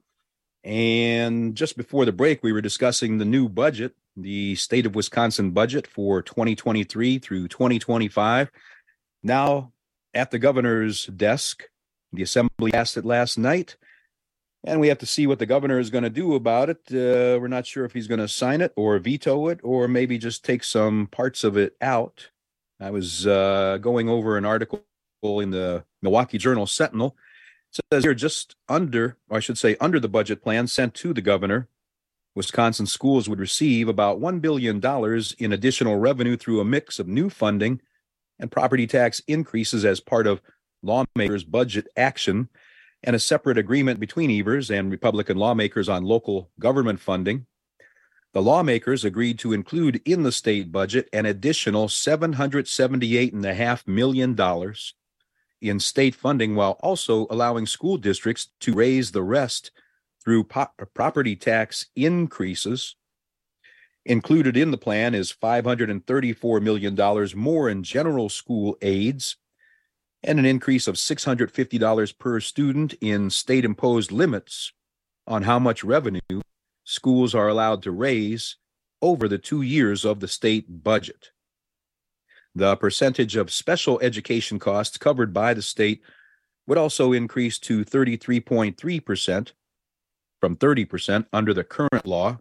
And just before the break, we were discussing the new budget, the state of Wisconsin budget for twenty twenty-three through twenty twenty-five. Now at the governor's desk, the assembly passed it last night, and we have to see what the governor is going to do about it. Uh, we're not sure if he's going to sign it or veto it, or maybe just take some parts of it out. I was uh, going over an article in the Milwaukee Journal Sentinel. It says here, just under, or I should say under the budget plan sent to the governor, Wisconsin schools would receive about one billion dollars in additional revenue through a mix of new funding and property tax increases as part of lawmakers' budget action, and a separate agreement between Evers and Republican lawmakers on local government funding. The lawmakers agreed to include in the state budget an additional seven hundred seventy-eight point five million dollars in state funding, while also allowing school districts to raise the rest through po- property tax increases. Included in the plan is five hundred thirty-four million dollars more in general school aids and an increase of six hundred fifty dollars per student in state-imposed limits on how much revenue schools are allowed to raise over the two years of the state budget. The percentage of special education costs covered by the state would also increase to thirty-three point three percent from thirty percent under the current law.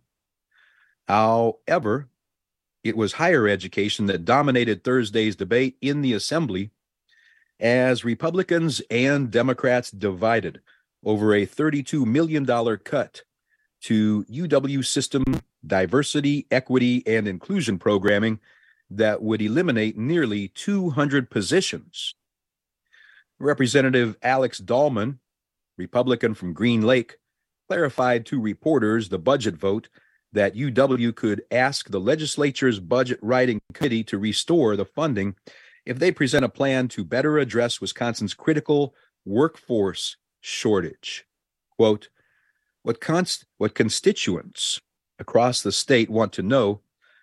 However, it was higher education that dominated Thursday's debate in the Assembly as Republicans and Democrats divided over a thirty-two million dollars cut to U W system diversity, equity, and inclusion programming that would eliminate nearly two hundred positions. Representative Alex Dahlman, Republican from Green Lake, clarified to reporters the budget vote that U W could ask the legislature's budget writing committee to restore the funding if they present a plan to better address Wisconsin's critical workforce shortage. Quote, what, const- what constituents across the state want to know,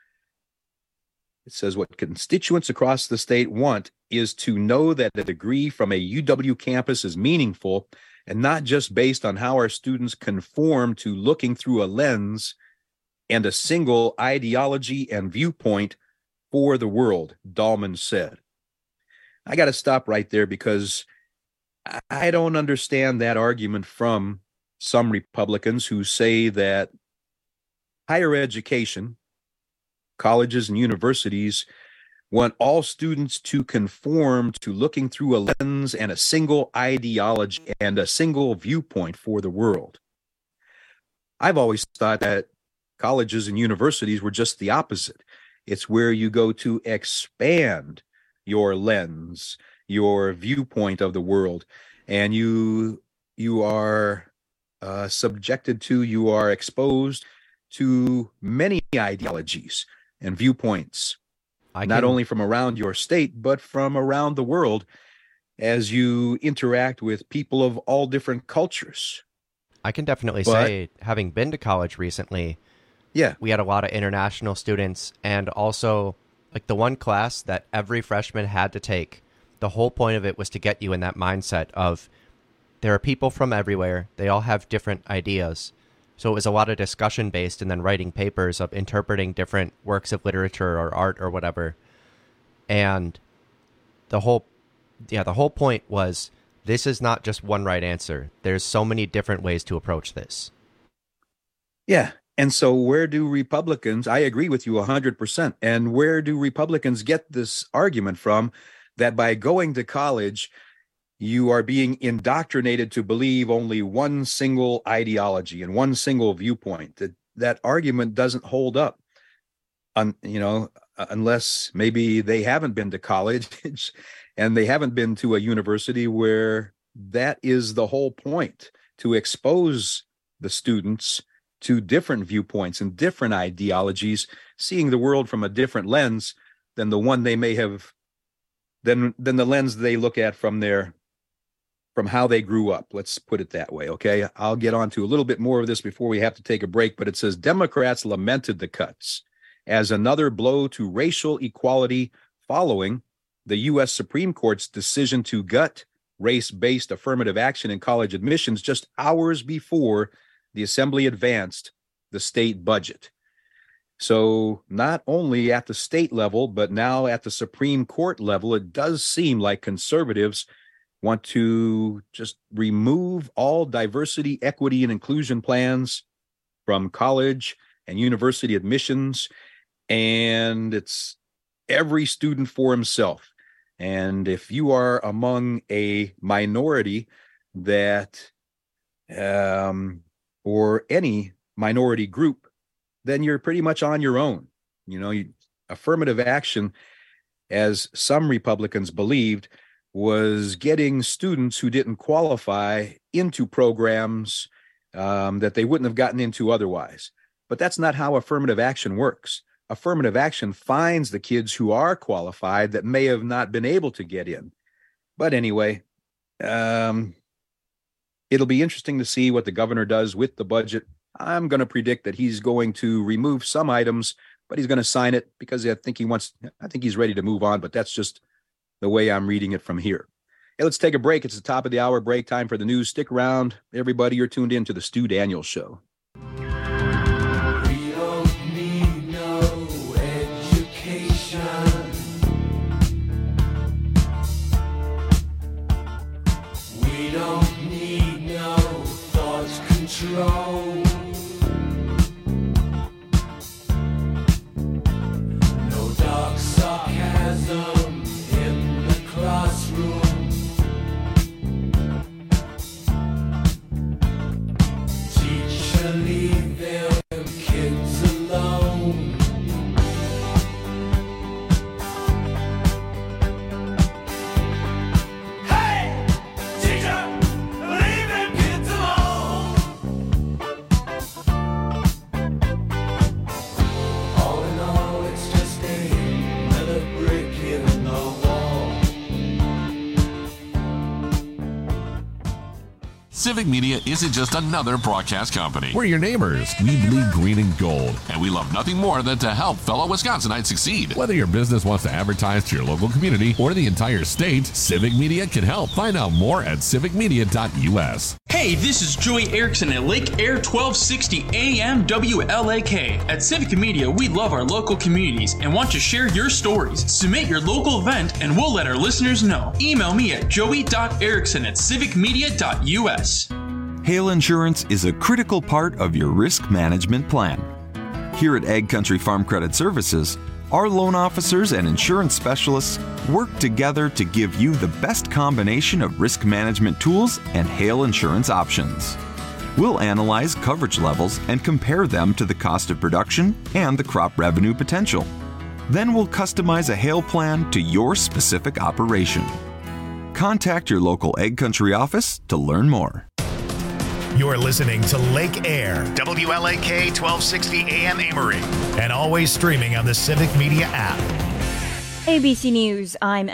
it says what constituents across the state want is to know that a degree from a U W campus is meaningful and not just based on how our students conform to looking through a lens and a single ideology and viewpoint for the world, Dahlman said. I got to stop right there because I don't understand that argument from some Republicans who say that higher education, colleges and universities, want all students to conform to looking through a lens and a single ideology and a single viewpoint for the world. I've always thought that colleges and universities were just the opposite. It's where you go to expand your lens, your viewpoint of the world, and you you are uh, subjected to, you are exposed to many ideologies and viewpoints, I not can- only from around your state, but from around the world as you interact with people of all different cultures. I can definitely But- say, having been to college recently, yeah, we had a lot of international students, and also like the one class that every freshman had to take. The whole point of it was to get you in that mindset of there are people from everywhere. They all have different ideas. So it was a lot of discussion based and then writing papers of interpreting different works of literature or art or whatever. And the whole, yeah, the whole point was this is not just one right answer. There's so many different ways to approach this. Yeah. And so where do Republicans, I agree with you one hundred percent, and where do Republicans get this argument from that by going to college, you are being indoctrinated to believe only one single ideology and one single viewpoint? That that argument doesn't hold up, un, you know, unless maybe they haven't been to college and they haven't been to a university where that is the whole point, to expose the students to different viewpoints and different ideologies, seeing the world from a different lens than the one they may have, than than the lens they look at from their, from how they grew up. Let's put it that way, okay? I'll get on to a little bit more of this before we have to take a break, but it says Democrats lamented the cuts as another blow to racial equality following the U S Supreme Court's decision to gut race-based affirmative action in college admissions just hours before the Assembly advanced the state budget. So not only at the state level, but now at the Supreme Court level, it does seem like conservatives want to just remove all diversity, equity, and inclusion plans from college and university admissions. And it's every student for himself. And if you are among a minority that, um, or any minority group, then you're pretty much on your own. You know, you, affirmative action, as some Republicans believed, was getting students who didn't qualify into programs um, that they wouldn't have gotten into otherwise. But that's not how affirmative action works. Affirmative action finds the kids who are qualified that may have not been able to get in. But anyway, um, it'll be interesting to see what the governor does with the budget. I'm going to predict that he's going to remove some items, but he's going to sign it because I think he wants, I think he's ready to move on, but that's just the way I'm reading it from here. Hey, let's take a break. It's the top of the hour break, time for the news. Stick around. Everybody, you're tuned in to the Stu Daniels Show. We don't need no education. We don't need no thought control. No dark sarcasm in the classroom. Teacher, leave them kids alone. Hey, teacher, leave them kids alone. All in all, it's just another brick in the wall. Civic Media isn't just another broadcast company. We're your neighbors. We bleed green and gold. And we love nothing more than to help fellow Wisconsinites succeed. Whether your business wants to advertise to your local community or the entire state, Civic Media can help. Find out more at civic media dot U S. Hey, this is Joey Erickson at Lake Air twelve sixty A M W L A K. At Civic Media, we love our local communities and want to share your stories. Submit your local event and we'll let our listeners know. Email me at joey dot erickson at civic media dot U S. Hail insurance is a critical part of your risk management plan. Here at Ag Country Farm Credit Services, our loan officers and insurance specialists work together to give you the best combination of risk management tools and hail insurance options. We'll analyze coverage levels and compare them to the cost of production and the crop revenue potential. Then we'll customize a hail plan to your specific operation. Contact your local Ag Country office to learn more. You're listening to Lake Air, W L A K twelve sixty A M Amory, and always streaming on the Civic Media app. A B C News, I'm